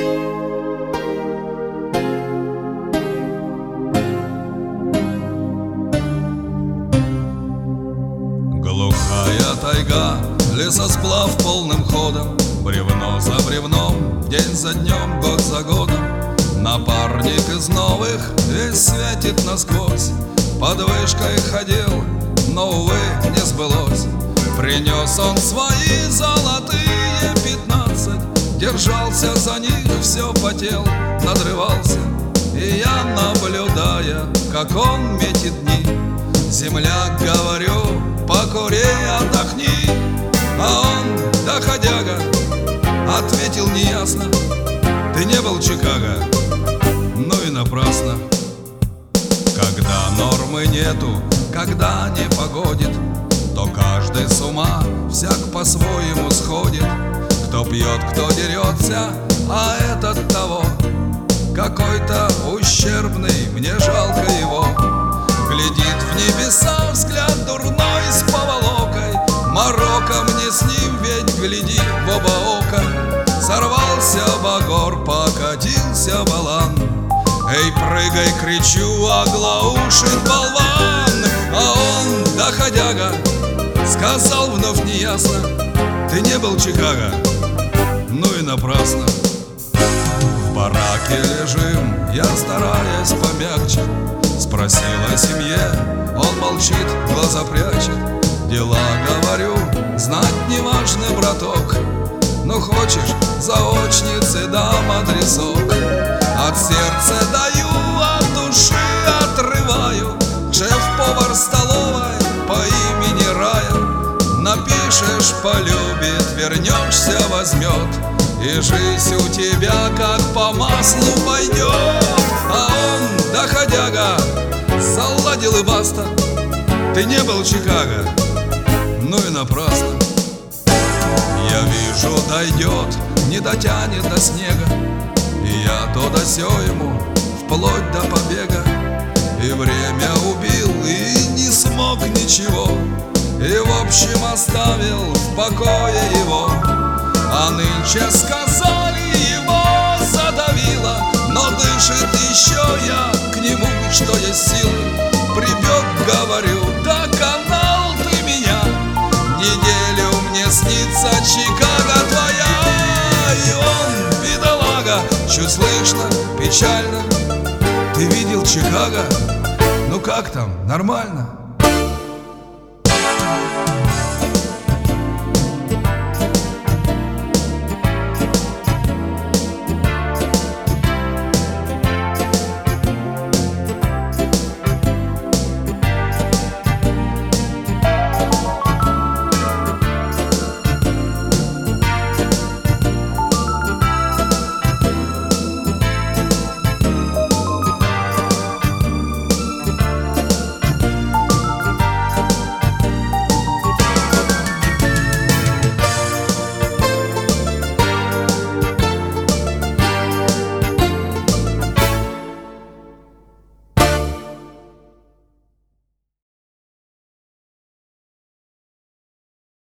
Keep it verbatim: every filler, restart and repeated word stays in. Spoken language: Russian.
Глухая тайга, лесосплав полным ходом, бревно за бревном, день за днем, год за годом. Напарник из новых весь светит насквозь, под вышкой ходил, но, увы, не сбылось. Принес он свои золотые пятнадцать, держался за них, все потел, надрывался. И я, наблюдая, как он метит дни, земляк, говорю, покури, отдохни. А он, доходяга, ответил неясно: ты не был в Чикаго, ну и напрасно. Когда нормы нету, когда не погодит, то каждый с ума, всяк по-своему сходит. Кто пьет, кто дерется, а этот того какой-то ущербный, мне жалко его. Глядит в небеса взгляд дурной с поволокой, морока мне с ним, ведь гляди в оба ока. Сорвался багор, покатился балан, эй, прыгай, кричу, оглаушит болван. А он, доходяга, сказал вновь неясно: ты не был в Чикаго, ну и напрасно. В бараке лежим, я, стараясь помягче, спросил о семье, он молчит, глаза прячет. Дела, говорю, знать не важно, браток, ну хочешь, заочницы дам адресок. От сердца даю, от души отрываю, шеф-повар столовой по имени Рая. Напишешь, полюбит, вернешься, возьмет, и жизнь у тебя как по маслу пойдет. А он, доходяга, заладил и баста: ты не был в Чикаго, ну и напрасно. Я вижу, дойдет, не дотянет до снега, и я то да сё ему, вплоть до побега. И время убил, и не смог ничего, и в общем оставил в покое его. А нынче, сказали, его задавило, но дышит еще, я к нему, что есть силы. Прибег, говорю, доконал ты меня, неделю мне снится Чикаго твоя. И он, бедолага, чуть слышно, печально: ты видел Чикаго? Ну как там, нормально?